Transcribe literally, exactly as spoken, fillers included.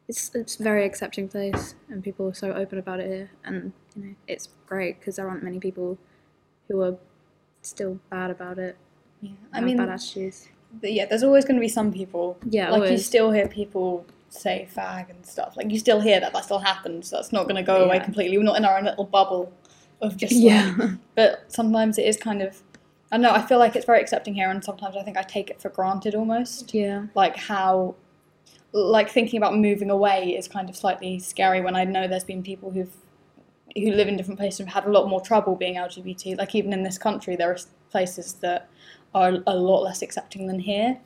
it's it's a very accepting place, and people are so open about it here, and you know it's great because there aren't many people who are still bad about it. Yeah, I Have bad mean, attitudes. but yeah, there's always going to be some people. Yeah, Like you always. still hear people say fag and stuff. Like you still hear that. That still happens. That's not going to go away Yeah. completely. We're not in our own little bubble of just Yeah. like. But sometimes it is kind of. I don't know. I feel like it's very accepting here, and sometimes I think I take it for granted almost. Yeah. Like how. Like thinking about moving away is kind of slightly scary when I know there's been people who've who live in different places and have had a lot more trouble being L G B T. Like even in this country, there are places that are a lot less accepting than here.